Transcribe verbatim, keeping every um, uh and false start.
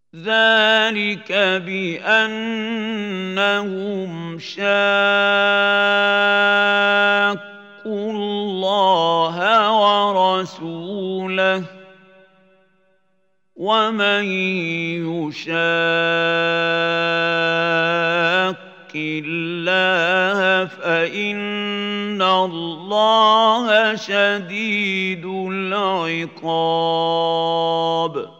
ذلك بأنهم شاقوا الله ورسوله ومن يشاق الله فإن الله شديد العقاب